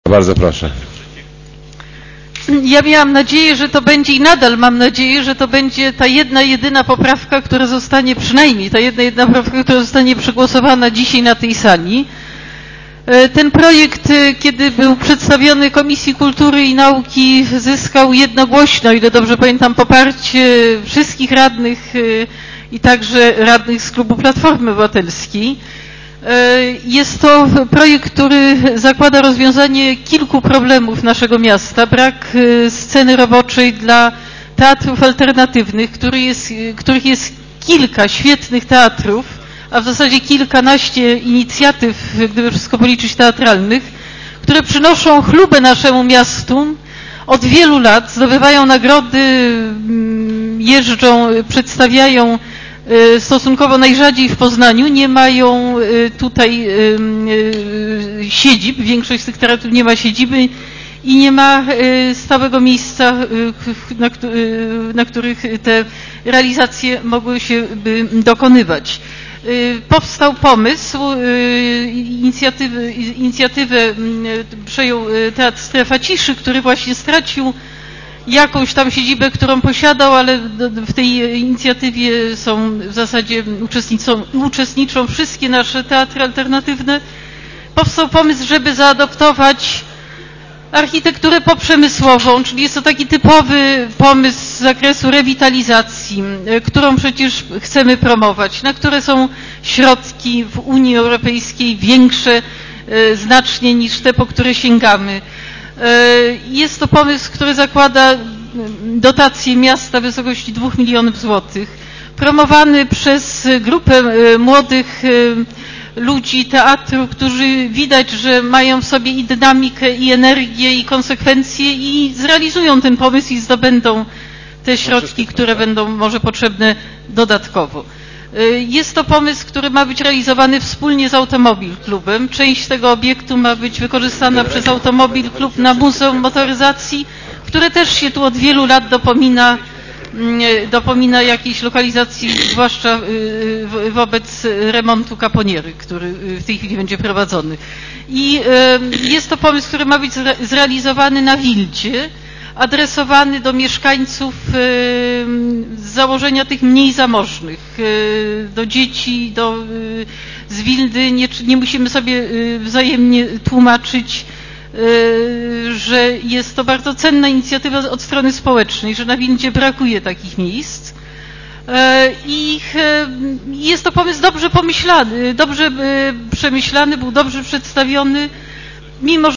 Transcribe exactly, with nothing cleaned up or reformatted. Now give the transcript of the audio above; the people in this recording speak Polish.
Bardzo proszę. Ja miałam nadzieję, że to będzie i nadal mam nadzieję, że to będzie ta jedna, jedyna poprawka, która zostanie, przynajmniej ta jedna, jedyna poprawka, która zostanie przegłosowana dzisiaj na tej sali. Ten projekt, kiedy był przedstawiony Komisji Kultury i Nauki, zyskał jednogłośno, o ile dobrze pamiętam, poparcie wszystkich radnych i także radnych z klubu Platformy Obywatelskiej. Jest to projekt, który zakłada rozwiązanie kilku problemów naszego miasta. Brak sceny roboczej dla teatrów alternatywnych, który jest, których jest kilka świetnych teatrów, a w zasadzie kilkanaście inicjatyw, gdyby wszystko policzyć, teatralnych, które przynoszą chlubę naszemu miastu od wielu lat, zdobywają nagrody, jeżdżą, przedstawiają stosunkowo najrzadziej w Poznaniu, nie mają tutaj siedzib, większość z tych teatrów nie ma siedziby i nie ma stałego miejsca, na, na których te realizacje mogły się by dokonywać. Powstał pomysł, inicjatywę, inicjatywę przejął Teatr Strefa Ciszy, który właśnie stracił jakąś tam siedzibę, którą posiadał, ale w tej inicjatywie są w zasadzie uczestniczą, uczestniczą wszystkie nasze teatry alternatywne. Powstał pomysł, żeby zaadoptować architekturę poprzemysłową, czyli jest to taki typowy pomysł z zakresu rewitalizacji, którą przecież chcemy promować, na które są środki w Unii Europejskiej większe znacznie niż te, po które sięgamy. Jest to pomysł, który zakłada dotację miasta w wysokości dwóch milionów złotych, promowany przez grupę młodych ludzi teatru, którzy widać, że mają w sobie i dynamikę, i energię, i konsekwencje i zrealizują ten pomysł i zdobędą te środki, które będą może potrzebne dodatkowo. Jest to pomysł, który ma być realizowany wspólnie z Automobil Klubem. Część tego obiektu ma być wykorzystana przez Automobil Klub na Muzeum Motoryzacji, które też się tu od wielu lat dopomina, dopomina jakiejś lokalizacji, zwłaszcza wobec remontu kaponiery, który w tej chwili będzie prowadzony. I jest to pomysł, który ma być zrealizowany na Wildzie, adresowany do mieszkańców z założenia tych mniej zamożnych, do dzieci, do, z Wildy. Nie, nie musimy sobie wzajemnie tłumaczyć, że jest to bardzo cenna inicjatywa od strony społecznej, że na Wildzie brakuje takich miejsc. I jest to pomysł dobrze pomyślany, dobrze przemyślany, był dobrze przedstawiony, mimo że